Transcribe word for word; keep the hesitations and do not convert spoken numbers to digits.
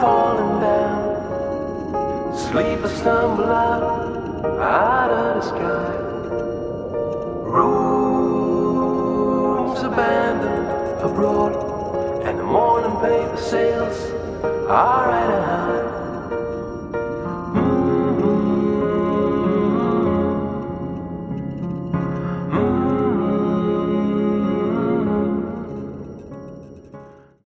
falling down. Sleepers stumble out, out of the sky. Rooms abandoned abroad, and the morning paper sales are riding high.